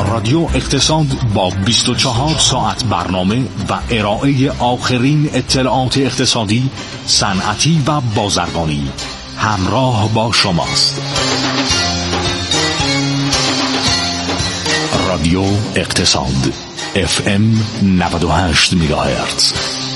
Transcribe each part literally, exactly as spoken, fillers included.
رادیو اقتصاد با بیست و چهار ساعت برنامه و ارائه آخرین اطلاعات اقتصادی، صنعتی و بازرگانی همراه با شماست. رادیو اقتصاد اف ام نود و هشت مگاهرتز.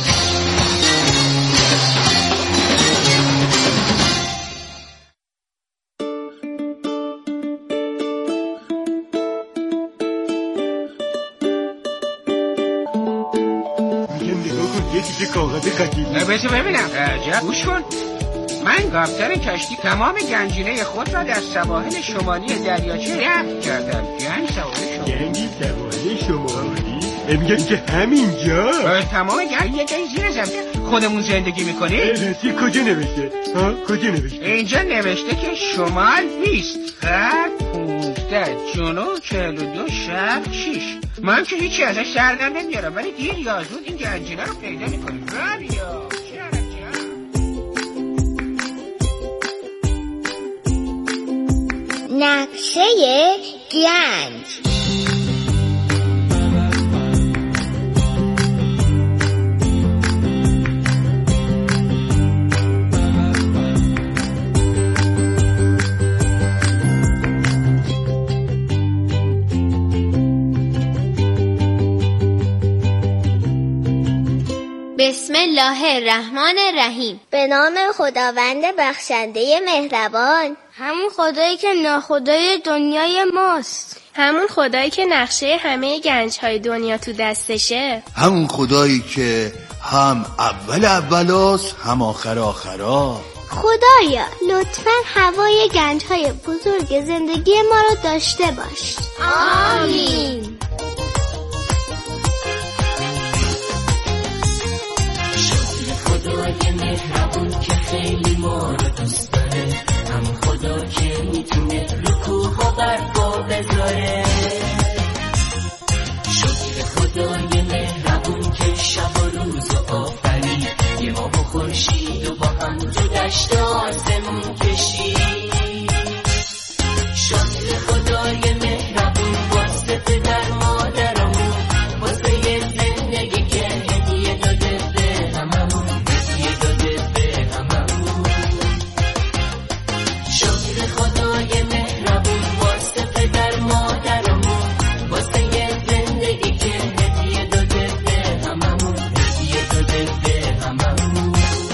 بسه ببینم عجب گوش کن. من کاپیتان کشتی تمام گنجینه خود را در سواحل شمالی دریاچه رفت کردم. گنج سواحل شمالی گنجی سواحل شمالی؟ میگن که همینجا تمام گنج یه جایی زیر زمین خودمون زندگی میکنی؟ راستی کجا نوشته؟ ها کجا نوشته؟ اینجا نوشته که شمال بیست، غرب پونزده، جنوب چهل و دو، شرق شیش. من که هیچی ازش سر در نمیارم، ولی دیر یا زود این گنجینه رو پیدا میکنیم. رابیا نقشه گنج. بسم الله الرحمن الرحیم. به نام خداوند بخشنده مهربان. همون خدایی که ناخدای دنیای ماست. همون خدایی که نقشه همه گنج‌های دنیا تو دستشه. همون خدایی که هم اول اولاست هم آخر آخرا. خدایا لطفاً هوای گنج‌های بزرگ زندگی ما رو داشته باش. آمین. خدای مهربون که خیلی ما رو دوست داره، همون خدا که میتونه رکوها برپا بذاره. شکر خدای مهربون که شب و روز و آفرید، یه ماه و خورشید و با هم تو دشت آسمون کشید. شکر خدای مهربون واسه پدر مادرمون، واسه زندگی که هدیه داده به هممون. خدای مهربون واسه پدر مادرمون، واسه یه زندگی که هدیه داده به هممون، هدیه داده به هممون.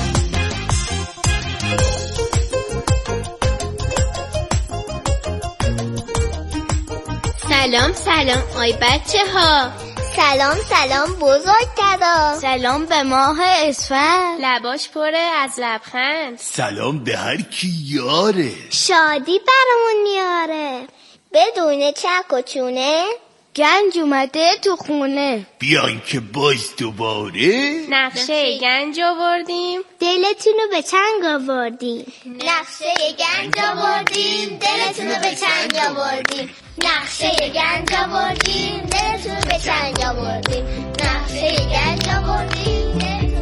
سلام سلام آی بچه ها. سلام سلام بزرگترا. سلام به ماه اسفند، لباش پره از لبخند. سلام به هر کی یاره، شادی برامون میاره. بدون چک و چونه گنج اومده تو خونه. بیاین که باز دوباره نقشه گنج آوردیم، دلتون رو به چنگ آوردیم. نقشه گنج آوردیم، دلتون رو به چنگ آوردیم. نقشه گنج آوردیم، دلتون رو به چنگ آوردیم. نقشه گنج آوردیم.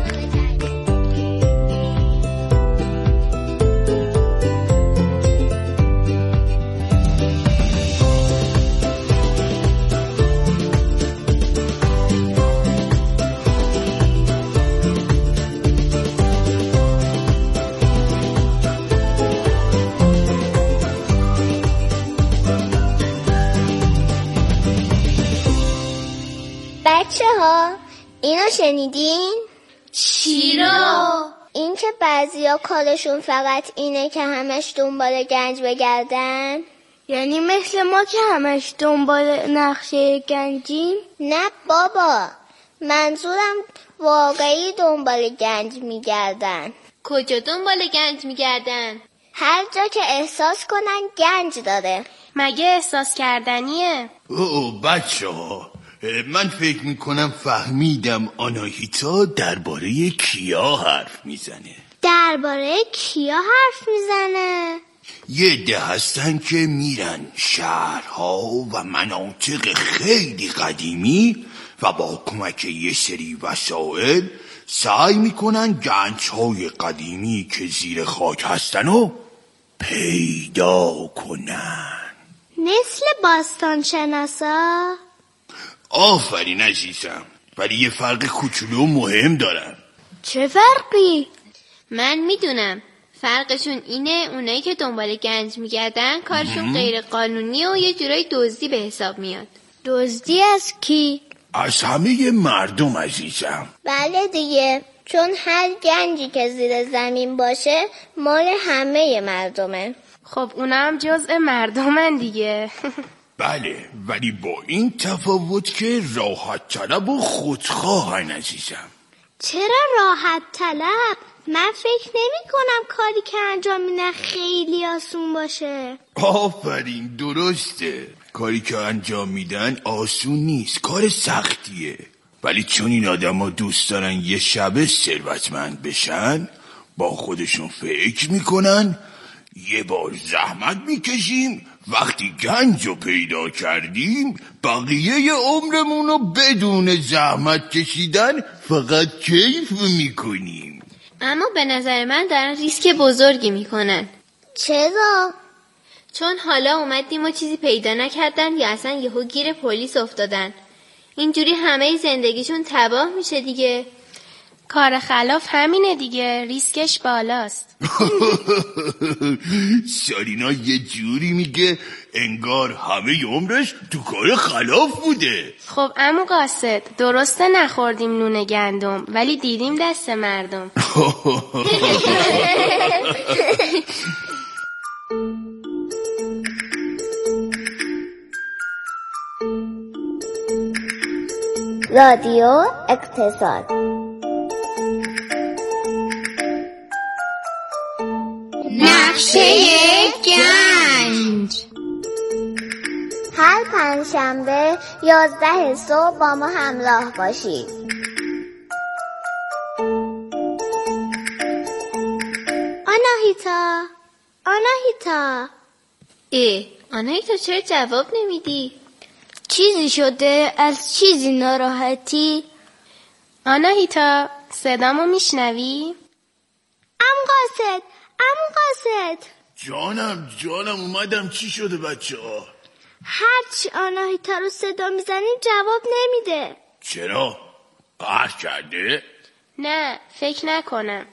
بچه ها اینو شنیدین؟ چی رو؟ این که بعضیا کارشون فقط اینه که همش دنبال گنج بگردن. یعنی مثل ما که همش دنبال نقشه گنجیم؟ نه بابا، منظورم واقعی دنبال گنج میگردن. کجا دنبال گنج میگردن؟ هر جا که احساس کنن گنج داره. مگه احساس کردنیه؟ اوه بچه ها، من فکر میکنم فهمیدم آناهیتا درباره کیا حرف میزنه. درباره کیا حرف میزنه؟ یه ده هستن که میرن شهرها و مناطق خیلی قدیمی و با کمک یه سری وسایل سعی میکنن گنج‌های قدیمی که زیر خاک هستن رو پیدا کنن. مثل باستان شناسا؟ آفرین عزیزم، ولی یه فرق کوچولو مهم دارن. چه فرقی؟ من میدونم. فرقشون اینه اونایی که دنبال گنج میگردن کارشون غیر قانونی و یه جورای دزدی به حساب میاد. دزدی از کی؟ از همه مردم عزیزم. بله دیگه، چون هر گنجی که زیر زمین باشه مال همه مردمه. خب اونم جزء مردمن دیگه. بله، ولی با این تفاوت که راحت طلب و خودخواهن عزیزم. چرا راحت طلب؟ من فکر نمی کنم کاری که انجام میدن خیلی آسون باشه. آفرین، درسته. کاری که انجام میدن آسون نیست، کار سختیه. ولی چون این آدم ها دوست دارن یه شبه ثروتمند بشن، با خودشون فکر میکنن یه بار زحمت میکشیم، وقتی گنج رو پیدا کردیم بقیه عمرمون رو بدون زحمت کشیدن فقط کیف میکنیم. اما به نظر من دارن ریسک بزرگی میکنن. چرا؟ چون حالا اومدیم و چیزی پیدا نکردن یا اصلا یهو گیر پلیس افتادن. اینجوری همه زندگیشون تباه میشه دیگه. کار خلاف همینه دیگه، ریسکش بالاست. سارینا یه جوری میگه انگار همه عمرش تو کار خلاف بوده. خب عمو قاصد، درسته نخوردیم نون گندم، ولی دیدیم دست مردم. رادیو اقتصاد. نقشه گنج. هر پنجشنبه یازده صبح با ما همراه باشید. آناهیتا، آناهیتا. اه، آناهیتا چرا جواب نمیدی؟ چیزی شده؟ از چیزی ناراحتی؟ آناهیتا، صدامو میشنوی؟ عمو قاصد، عمو قاصد. جانم جانم اومدم. چی شده بچه ها؟ هرچی آناهیتا رو صدا میزنیم جواب نمیده. چرا؟ قهر کرده؟ نه، فکر نکنم.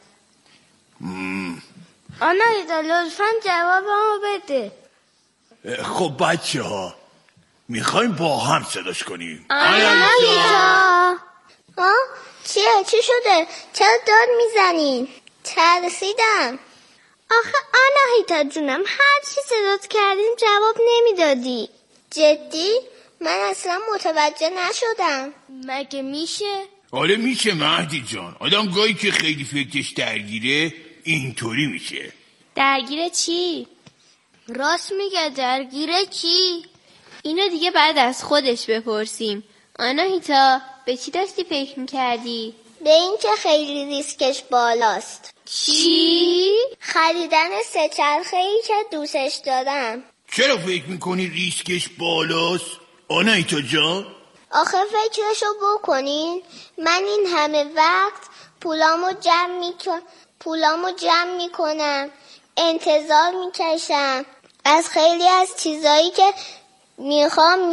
آناهیتا لطفاً جوابمو بده. خب بچه ها میخوایم با هم صداش کنیم. آناهیتا. ها؟ چیه؟ چی شده؟ چرا داد میزنین؟ ترسیدم. آخه آناهیتا جونم، هر چی صدات کردیم جواب نمیدادی. جدی؟ من اصلا متوجه نشدم. مگه میشه؟ آره میشه مهدی جان. آدم گاهی که خیلی فکرش درگیره اینطوری میشه. درگیره چی؟ راست میگه، درگیره چی؟ اینو دیگه بعد از خودش بپرسیم. آناهیتا، به چی داشتی فکر میکردی؟ به این که خیلی ریسکش بالاست. چی؟ خریدن سه چرخه‌ای که دوستش دارم. چرا فکر میکنی ریسکش بالاست آناهیتا جان؟ آخه فکرشو بکنین، من این همه وقت پولامو جمع میکنم پولامو جمع میکنم انتظار میکشم، از خیلی از چیزایی که میخوام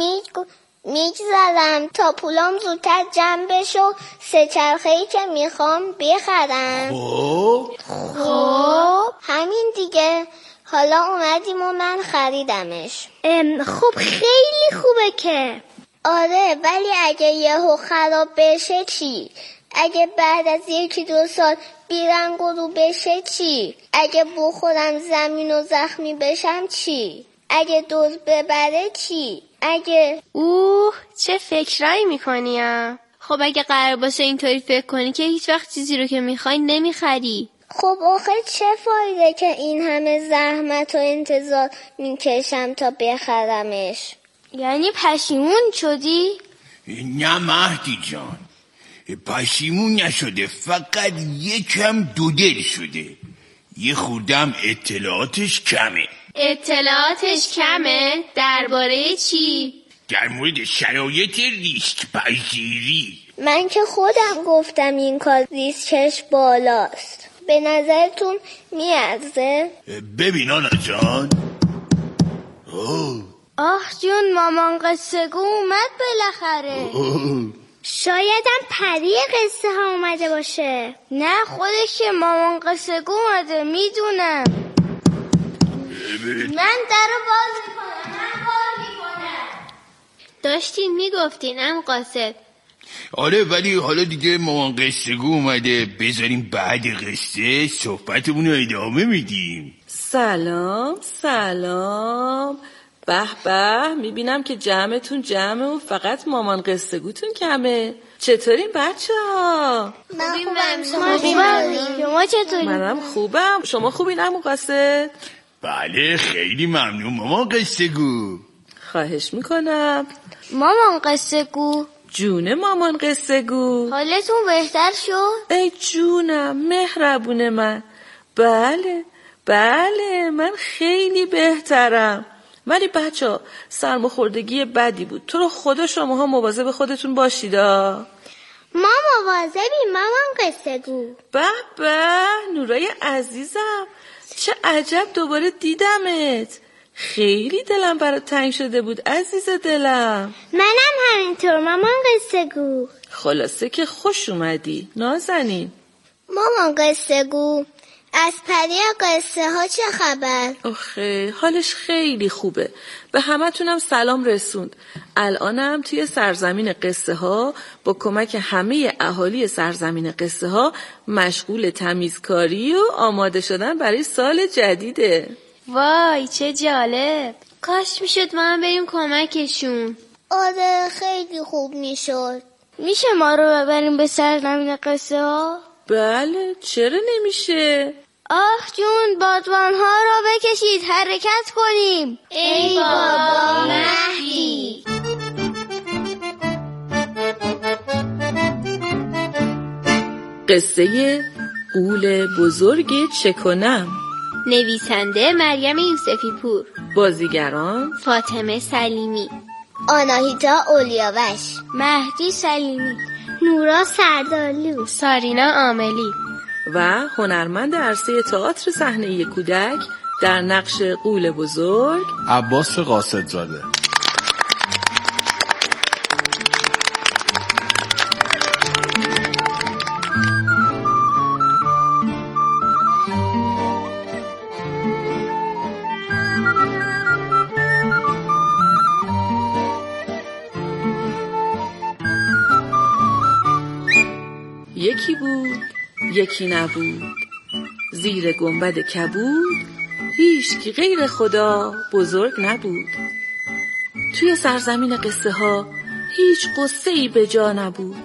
میگذرم تا پولام زودتر جمع بشه و سه چرخه‌ای که میخوام بخرم. خب خب همین دیگه. حالا اومدیم و من خریدمش. خب خیلی خوبه که. آره، ولی اگه یهو خراب بشه چی؟ اگه بعد از یکی دو سال بیرنگ و رو بشه چی؟ اگه بخورم زمین و زخمی بشم چی؟ اگه دوز ببره چی؟ اگه اوه چه فکرایی میکنی ها؟ خب اگه قرار باشه اینطوری فکر کنی که هیچ وقت چیزی رو که میخوای نمیخری. خب آخه چه فایده که این همه زحمت و انتظار میکشم تا بخرمش؟ یعنی پشیمون شدی؟ نه مهدی جان، پشیمون نشده، فقط یکم دودل شده. یه خوردم اطلاعاتش کمه. اطلاعاتش کمه؟ درباره چی؟ در مورد شرایط ریسک پذیری. من که خودم گفتم این کار ریسکش بالاست. به نظرتون میارزه؟ ببین آنا جان، اوه آخ جون، مامان قصه گو اومد بالاخره. شایدم پری قصه ها اومده باشه. نه خودش که مامان قصه گو اومده، میدونم. من درو باز میکنم، من باز میکنم. داشتین میگفتین ام قاصد. آره ولی حالا دیگه مامان قصه گو اومده، بذاریم بعد قصه صحبتمون رو ادامه میدیم. سلام سلام. به به، میبینم که جمعتون جمعه و فقط مامان قصه گوتون کمه. چطورین بچه ها؟ من خوبم، شما خوبم. شما چطوری؟ منم خوبم. شما خوبین عمو قاصد؟ بله خیلی ممنون مامان قصه گو. خواهش میکنم. مامان قصه گو. جون مامان قصه گو. حالتون بهتر شد؟ ای جونم مهربون من. بله بله من خیلی بهترم. ولی بچه ها سرماخوردگی بدی بود. تو رو خدا شماها مواظب خودتون باشیدا. ما مواظبیم مامان قصه گو. به به نورای عزیزم، چه عجب دوباره دیدمت. خیلی دلم برات تنگ شده بود عزیز دلم. منم همینطور مامان قصه گو. خلاصه که خوش اومدی نازنین. مامان قصه گو، از پری قصه ها چه خبر؟ آخه حالش خیلی خوبه، به همه تونم سلام رسوند. الانم توی سرزمین قصه ها با کمک همه اهالی سرزمین قصه ها مشغول تمیزکاری و آماده شدن برای سال جدیده. وای چه جالب. کاش میشد ما هم بریم کمکشون. آره خیلی خوب میشد. میشه ما رو ببریم به سرزمین قصه ها؟ بله چرا نمیشه؟ آخ جون، بادبان ها را بکشید، حرکت کنیم. ای بابا مهدی. قصه غول بزرگ چه کنم. نویسنده مریم یوسفی پور. بازیگران فاطمه سلیمی، آناهیتا اولیاوش، مهدی سلیمی، نورا سردارلو، سارینا عاملی و هنرمند عرصه تئاتر صحنه‌ای کودک در نقش غول بزرگ عباس قاصدزاده. یکی بود یکی نبود، زیر گنبد کبود هیچ کی غیر خدا بزرگ نبود. توی سرزمین قصه ها هیچ قصه ای به جا نبود.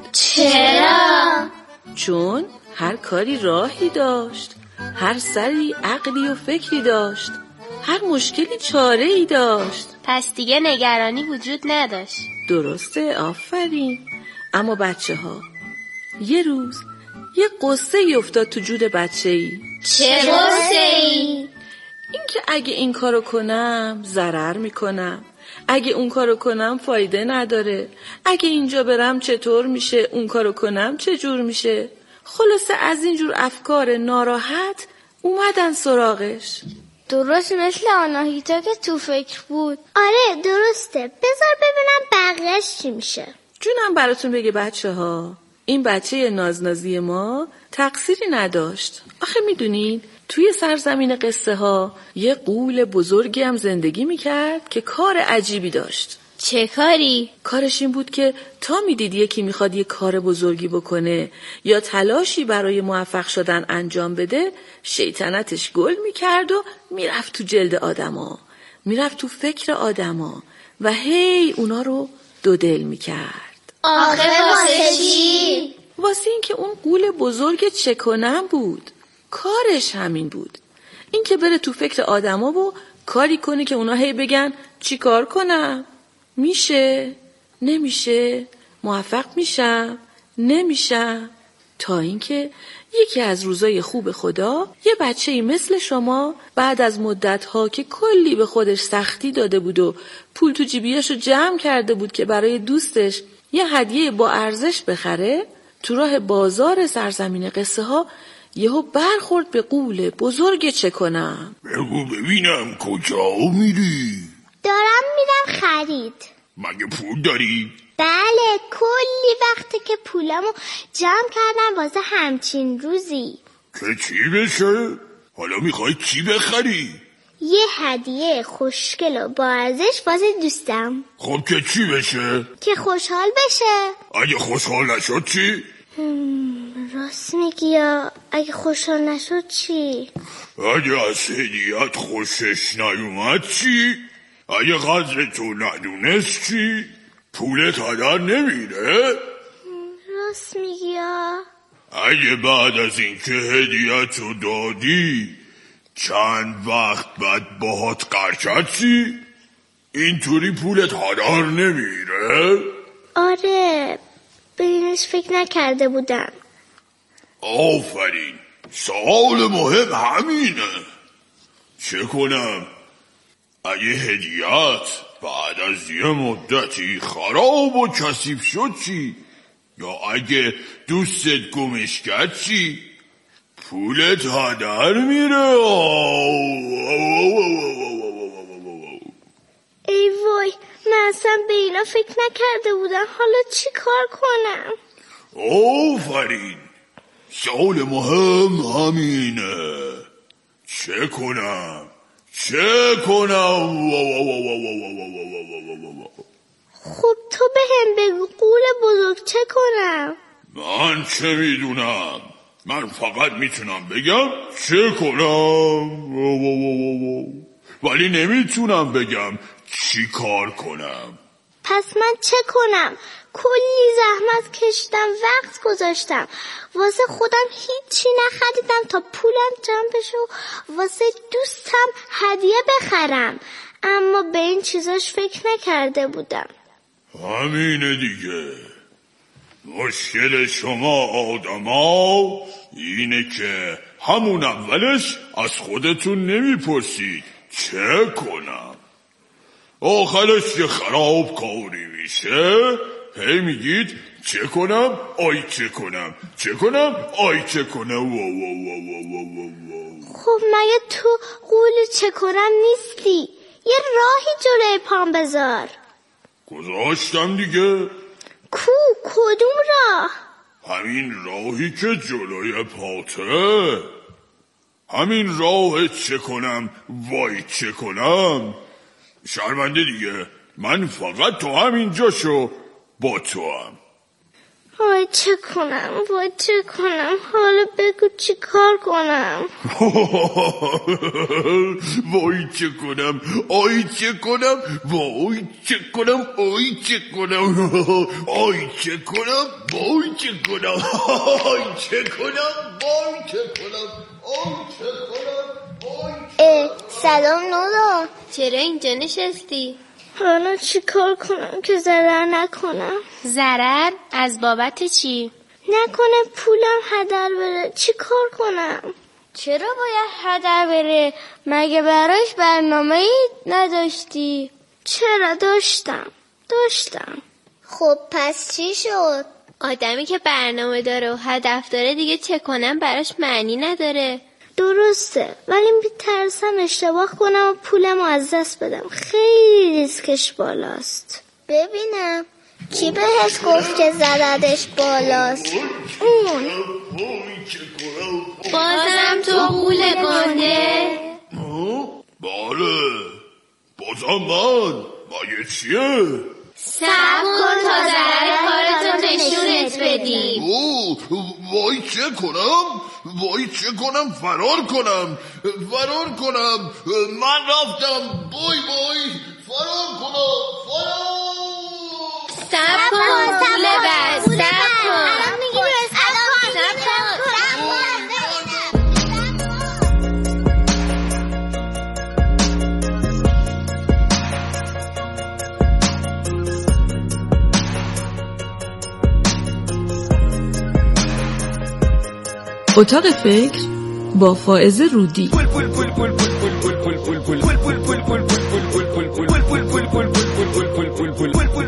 چرا؟ چون هر کاری راهی داشت، هر سری عقلی و فکری داشت، هر مشکلی چاره ای داشت. پس دیگه نگرانی وجود نداشت. درسته، آفرین. اما بچه ها یه روز یه قصه ای افتاد تو جود بچه ای. چه قصه ای؟ این که اگه این کارو کنم ضرر میکنم، اگه اون کارو کنم فایده نداره، اگه اینجا برم چطور میشه، اون کارو کنم چجور میشه. خلاصه از اینجور افکار ناراحت اومدن سراغش. درست مثل آناهیتا که تو فکر بود. آره درسته، بذار ببینم بقیهش چی میشه. جونم براتون بگه بچه ها، این بچه نازنازی ما تقصیری نداشت. آخه میدونین توی سرزمین قصه ها یه غول بزرگی هم زندگی میکرد که کار عجیبی داشت. چه کاری؟ کارش این بود که تا میدید یکی میخواد یه کار بزرگی بکنه یا تلاشی برای موفق شدن انجام بده، شیطنتش گل میکرد و میرفت تو جلد آدما، میرفت تو فکر آدما و هی اونا رو دو دل میکرد. آخه واسه چی؟ واسه این که اون غول بزرگ چه کنم بود. کارش همین بود، این که بره تو فکر آدما و کاری کنه که اونا هی بگن چی کار کنم؟ میشه؟ نمیشه؟ موفق میشم؟ نمیشم؟ تا اینکه یکی از روزای خوب خدا یه بچه‌ای مثل شما بعد از مدت‌ها که کلی به خودش سختی داده بود و پول تو جیبیاشو جمع کرده بود که برای دوستش یه هدیه با ارزش بخره، تو راه بازار سرزمین قصه ها یهو برخورد به غول بزرگ چه کنم. بگو ببینم کجا میری؟ دارم میرم خرید. مگه پول داری؟ بله، کلی وقته که پولمو جمع کردم واسه همچین روزی. که چی بشه؟ حالا میخوای چی بخری؟ یه هدیه خوشگل و با ارزش واسه دوستم. خب که چی بشه؟ که خوشحال بشه. اگه خوشحال نشد چی؟ راست میگی، یا اگه خوشحال نشد چی؟ اگه از هدیه‌ات خوشش نیومد چی؟ اگه قدر تو ندونست چی؟ پولت هدر نمیره؟ راست میگی یا اگه بعد از اینکه هدیه‌تو دادی چند وقت بعد باهات قرچت چی؟ اینطوری پولت هدر نمیره؟ آره، به اینش فکر نکرده بودم. آفرین، سوال مهم همینه. چه کنم اگه هدیه‌ات بعد از یه مدتی خراب و کثیف شد چی؟ یا اگه دوستت گمش کرد چی؟ پولت هدر میره. ای وای، من اصلا به اینا فکر نکرده بودم. حالا چی کار کنم؟ آفرین، سوال مهم همینه. چه کنم؟ چه کنم؟ خب تو به هم بگو قول بزرگ، چه کنم؟ من چه میدونم؟ من فقط میتونم بگم چه کنم، ولی نمیتونم بگم چی کار کنم. پس من چه کنم؟ کلی زحمت کشیدم، وقت گذاشتم، واسه خودم هیچی نخریدم تا پولم جمع بشه و واسه دوستم هدیه بخرم، اما به این چیزاش فکر نکرده بودم. همینه دیگه. مشکل شما آدما اینه که همون اولش از خودتون نمیپرسید چه کنم، آخرش که خراب کاری میشه هی میگید چه کنم، آی چه کنم، چه کنم، آی چه کنم. و و و و و و. خب مگه تو قول چه کنم نیستی؟ یه راهی جلوی پام بذار. گذاشتم دیگه. کو؟ کدوم راه؟ همین راهی که جلوی پاته، همین راه چه کنم وای چه کنم. شرمنده دیگه، من فقط تو همین جاشو با تو هم. وای چه کنم، وای چه کنم، حالا بگو چی کار کنم. وای چه کنم، آی چه کنم، وای چه کنم، آی چه کنم، آی چه کنم، وای چه کنم، آی چه کنم، وای چه کنم، آی چه کنم. اه سلام نورا، چرا اینجا نشستی؟ حالا چی کار کنم که ضرر نکنم؟ ضرر؟ از بابت چی؟ نکنه پولم هدر بره، چی کار کنم؟ چرا باید هدر بره؟ مگه براش برنامه‌ای نداشتی؟ چرا داشتم داشتم خب پس چی شد؟ آدمی که برنامه داره و هدف داره دیگه چه کنم براش معنی نداره. درسته، ولی میترسم اشتباه کنم و پولم رو از دست بدم. خیلی ریسکش بالاست. ببینم کی بهش گفت که ضررش بالاست؟ اون بازم تو قول گنده؟ بله بازم من. مگه چیه؟ صبر کن تا ضرر کارتو نشونت بدیم. اوه وای چه کنم، وای چه کنم، فرار کنم، فرار کنم، من رفتم، بای بای، فرار کنم، فرار. صبر کن پول بعد، صبر کن. اتاق فکر با فائزه رودی.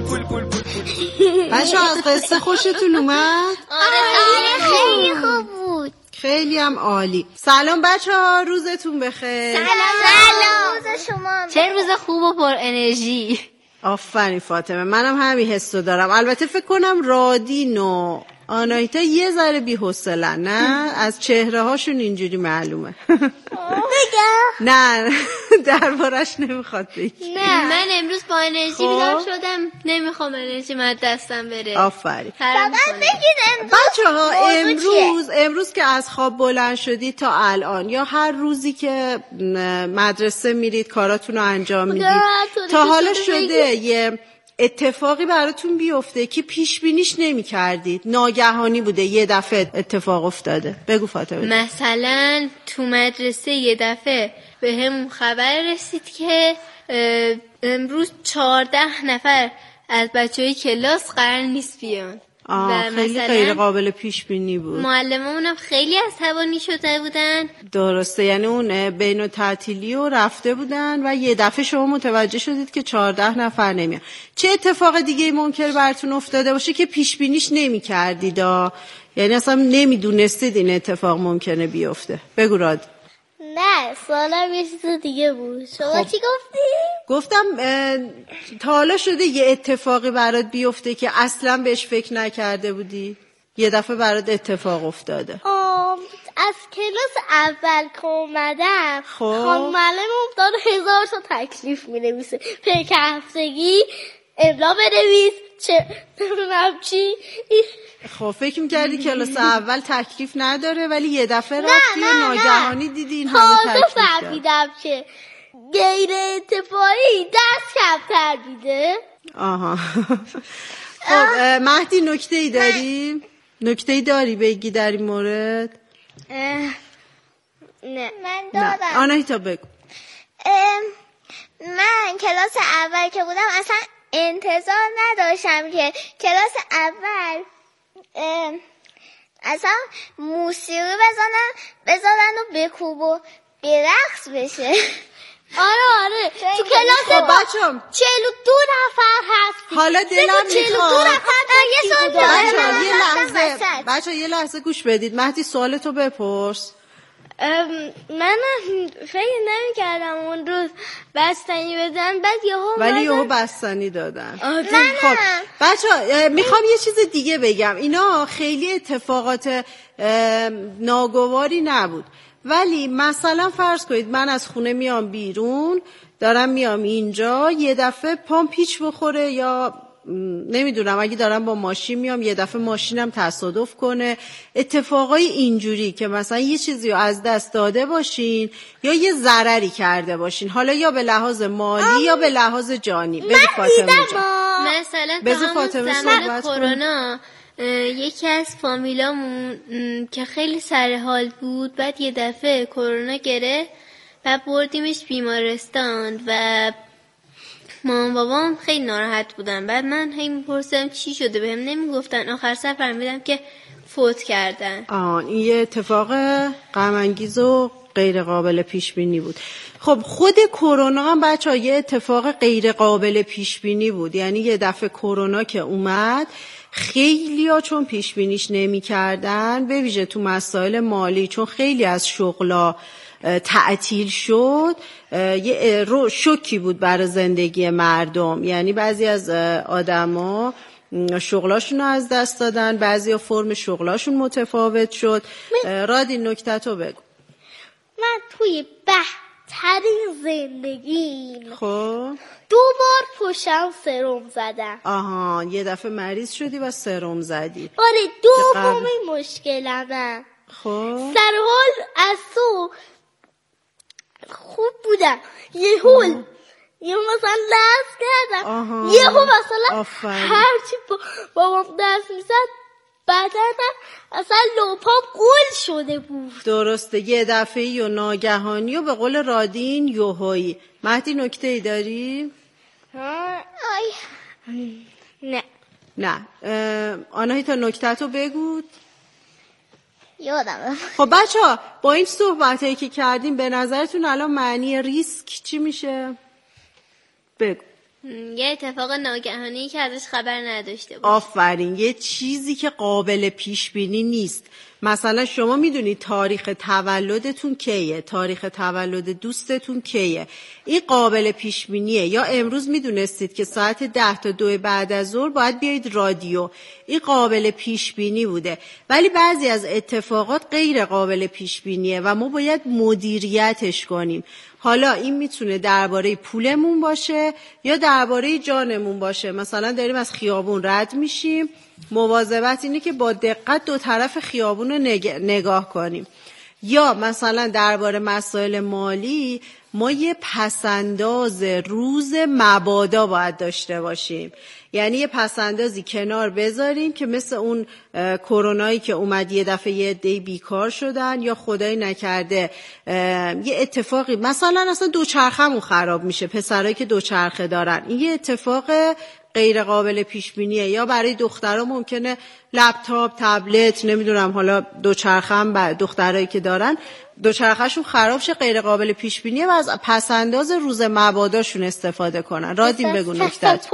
بچه از قصه خوشتون اومد؟ آره خیلی خوب بود. خیلی هم عالی. سلام بچه ها، روزتون بخیر. سلام. سلام. روز شما چه روز خوب و پر انرژی. آفرین فاطمه، منم همین حسو دارم. البته فکر کنم رادین و آنایتا یه ذره بی‌حوصله‌ن، نه؟ از چهره هاشون اینجوری معلومه. بگم؟ نه دربارش نمیخواد بگی. نه من امروز با انرژی بیدار شدم، نمیخوام انرژی من دستم بره. آفرین. فقط بگید بچه ها امروز امروز که از خواب بلند شدید تا الان یا هر روزی که مدرسه میرید کاراتون رو انجام میدید تا حالا شده یه اتفاقی براتون بیفته که پیش بینیش نمی کردید، ناگهانی بوده، یه دفعه اتفاق افتاده؟ بگو فاطمه. مثلا تو مدرسه یه دفعه به همون خبر رسید که امروز چهارده نفر از بچه‌های کلاس قرار نیست بیان. آه خیلی غیر قابل پیش بینی بود. معلممونم خیلی عصبانی شده بودن. درسته، یعنی اون بین التعطیلی رو رفته بودن و یه دفعه شما متوجه شدید که چهارده نفر نمیان. چه اتفاق دیگه ممکنه براتون افتاده باشه که پیش بینیش نمی‌کردید؟ یعنی اصلا نمیدونستید این اتفاق ممکنه بیفته؟ بگو راد. نه سوالم یه چیز دیگه بود. شما خب. چی گفتی؟ گفتم تا حالا شده یه اتفاقی برات بیفته که اصلا بهش فکر نکرده بودی؟ یه دفعه برات اتفاق افتاده. آم از کلاس اول که اومدم خب خانم معلمم داره هزار تا تکلیف می‌نویسه. پیک هفتگی املا بنویس، چه نمیدونم چی. خب فکر می‌کردی کلاس اول تکلیف نداره ولی یه دفعه رفتی و ناگهانی دیدی این همه تکلیف داره. فهمیدم که غیر اتفاقی دست کمتر میده. آها. خب مهدی نکته ای داری؟ نکته ای داری بگی در این مورد؟ نه من دارم. آنایتا بگو. من کلاس اول که بودم اصلا انتظار نداشتم که کلاس اول اصلا موسیقی بزنن بزنن و بکوب و برقص بشه. آره آره تو کلاس خب بچه‌م چهل و دو نفر هست. حالا دلم میخواد بچه‌ها یه لحظه بچه‌ها یه لحظه گوش بدید. مهدی سوالتو بپرس. من فکر نمی‌کردم اون روز بستنی بدن بعد یهو ولی یهو بستنی دادن. خب بچه‌ها میخوام یه چیز دیگه بگم. اینا خیلی اتفاقات ناگواری نبود، ولی مثلا فرض کنید من از خونه میام بیرون، دارم میام اینجا، یه دفعه پام پیچ بخوره یا نمیدونم اگه دارم با ماشین میام یه دفعه ماشینم تصادف کنه، اتفاقای اینجوری که مثلا یه چیزی رو از دست داده باشین یا یه ضرری کرده باشین، حالا یا به لحاظ مالی یا به لحاظ جانی. بگو فاطمه جان. مثلا تا همون زمان کرونا یکی از فامیلامون که خیلی سر حال بود بعد یه دفعه کرونا گرفت و بردیمش بیمارستان و مامان بابام خیلی ناراحت بودن. بعد من هی میپرسیدم چی شده، بهم نمیگفتن. آخر سر فهمیدم که فوت کردن. آه این یه اتفاق غم انگیز و غیر قابل پیش بینی بود. خب خود کرونا هم بچه‌ها یه اتفاق غیر قابل پیش بینی بود. یعنی یه دفعه کرونا که اومد خیلی‌ها چون پیش بینیش نمی‌کردن، به ویژه تو مسائل مالی، چون خیلی از شغلا تعطیل شد، یه شوکی بود برای زندگی مردم. یعنی بعضی از آدما شغلاشون رو از دست دادن، بعضی فرم شغلاشون متفاوت شد. رادی نکته‌تو بگو. من توی بهترین زندگیم خب دو بار پشتم سرم زدم. آها یه دفعه مریض شدی و سرم زدی. آره دومی مشکلمه. خب سر حال از تو خوب بودم، یه حول یه مثلا دست کردم، یه حول مثلا هرچی با بابام دست میزد بدنم اصلا لوپام گل شده بود. درسته، یه دفعه و ناگهانی و به قول رادین یوهایی. مهدی نکته ای داری؟ آی نه نه. آناهیتا نکته‌تو بگو. یادم. خب بچه ها با این صحبتایی که کردیم به نظرتون الان معنی ریسک چی میشه؟ بگو. یه اتفاق ناگهانی که ازش خبر نداشته باشه. آفرین، یه چیزی که قابل پیش بینی نیست. مثلا شما میدونید تاریخ تولدتون کیه، تاریخ تولد دوستتون کیه، این قابل پیش بینیه. یا امروز میدونستید که ساعت ده تا دو بعد از ظهر باید بیایید رادیو، این قابل پیش بینی بوده. ولی بعضی از اتفاقات غیر قابل پیش بینیه و ما باید مدیریتش کنیم. حالا این میتونه درباره پولمون باشه یا درباره جانمون باشه. مثلا داریم از خیابون رد میشیم، مواظبت اینه که با دقت دو طرف خیابون رو نگ... نگاه کنیم. یا مثلا درباره مسائل مالی ما یه پسنداز روز مبادا باید داشته باشیم، یعنی یه پسندازی کنار بذاریم که مثل اون کرونایی که اومد یه دفعه یه عده‌ای بیکار شدن یا خدای نکرده یه اتفاقی، مثلا اصلا دوچرخه‌مون خراب میشه، پسرایی که دوچرخه دارن، این یه اتفاق غیر قابل پیش بینیه. یا برای دخترها ممکنه لپتاپ، تبلت، نمیدونم حالا دوچرخه هم دخترایی که دارن دوچرخه‌شون خراب شه، غیر قابل پیش بینیه و از پسنداز روز مباداشون استفاده کنن. رادین بگو نکتت.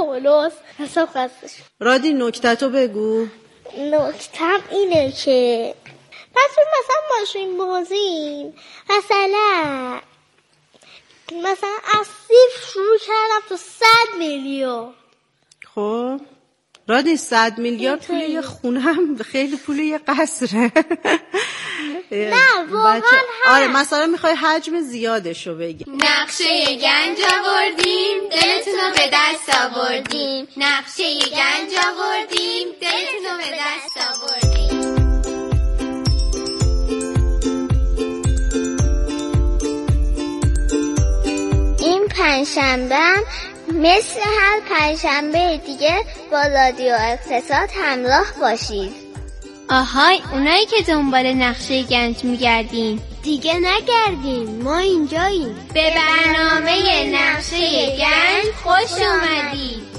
رادین نکتتو بگو. نکتم اینه که پس مثلا ماشین بازیم، مثلا مثلا از صفر شروع کردم تا صد میلیون. خب رادین صد میلیارد پول یه خونه هم خیلی پول یه قصره. نه واقعا. آره مثلا میخوای حجم زیادشو بگی. نقشه گنج آوردیم دلتون رو به دست آوردیم، نقشه گنج آوردیم دلتون رو به دست آوردیم. این پنجشنبه مثل هر پنجشنبه دیگه با رادیو اقتصاد همراه باشید. آهای اونایی که دنبال نقشه گنج میگردین دیگه نگردین، ما اینجاییم. به برنامه نقشه گنج خوش اومدید.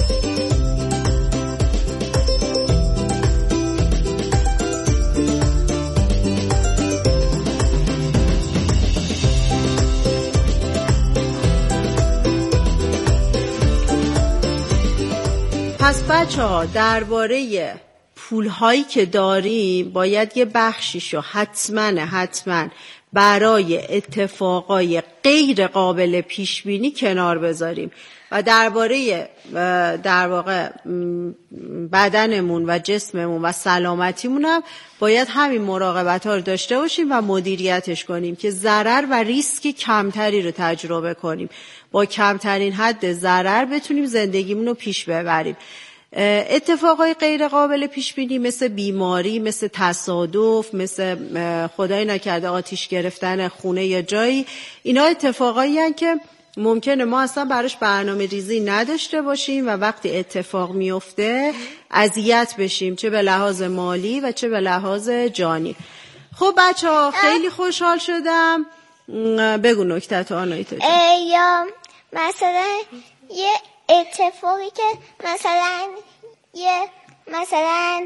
پس بچه ها درباره پولهایی که داریم باید یه بخشیشو حتما حتما برای اتفاقای غیر قابل پیش بینی کنار بذاریم و درباره در واقع بدنمون و جسممون و سلامتیمون هم باید همین مراقبت ها رو داشته باشیم و مدیریتش کنیم که ضرر و ریسک کمتری رو تجربه کنیم، با کمترین حد ضرر بتونیم زندگیمون رو پیش ببریم. اتفاقای غیر قابل پیش بینی مثل بیماری، مثل تصادف، مثل خدای نکرده آتش گرفتن خونه یا جایی، اینا اتفاقایی هستند که ممکنه ما اصلا براش برنامه ریزی نداشته باشیم و وقتی اتفاق میفته اذیت بشیم، چه به لحاظ مالی و چه به لحاظ جانی. خب بچه ها خیلی خوشحال شدم. بگو نکتت آنایتا جان. یا مثلا یه اتفاقی که مثلا یه مثلا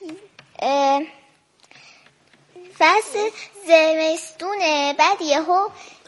فصل زمستونه، بعد یهو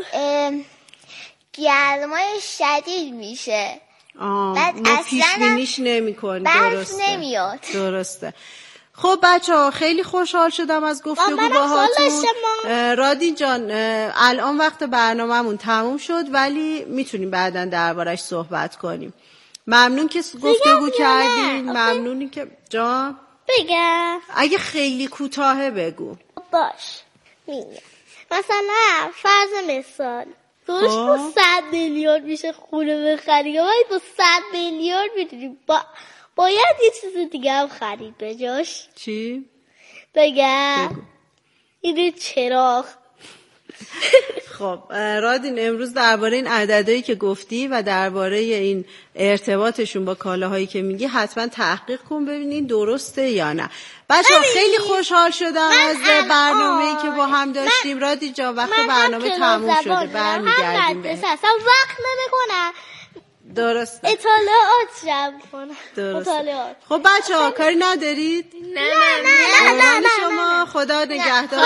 گرمای شدید میشه، بعد ما پیش بینیش نمی‌کنیم، درسته نمیاد. درسته. خب بچه ها خیلی خوشحال شدم از گفتگو باهاتون. رادین جان الان وقت برنامه‌مون تموم شد ولی میتونیم بعداً دربارش صحبت کنیم. ممنون که گفتگو کردین. ممنونی که جان بگم اگه خیلی کوتاهه بگو. باش میگم. مثلا فرض مثال دوش با صد میلیارد میشه خونه بخری، ولی با صد میلیارد میتونیم با باید یه چیز دیگه هم خرید به جاش. چی؟ بگم اینه چراغ. خب رادین امروز درباره این عددهایی که گفتی و درباره این ارتباطشون با کالاهایی که میگی حتما تحقیق کن ببینین درسته یا نه. بچه‌ها خیلی خوشحال شدم از برنامه‌ای که با هم داشتیم. رادین جان وقت برنامه تموم شده برمیگردیم به اصلا وقت نمی‌کنم. درسته. اطلاعات جمع کنم. درسته. خب بچه‌ها کاری ندارید؟ نه نه نه نه شما خدا نگهدار.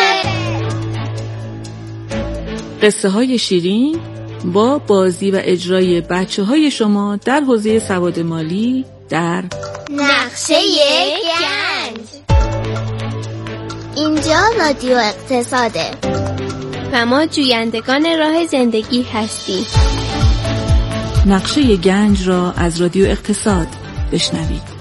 قصه های شیرین با بازی و اجرای بچه های شما در حوزه سواد مالی در نقشه گنج. اینجا اینجا رادیو اقتصاده و ما جویندگان راه زندگی هستیم. نقشه گنج را از رادیو اقتصاد بشنوید.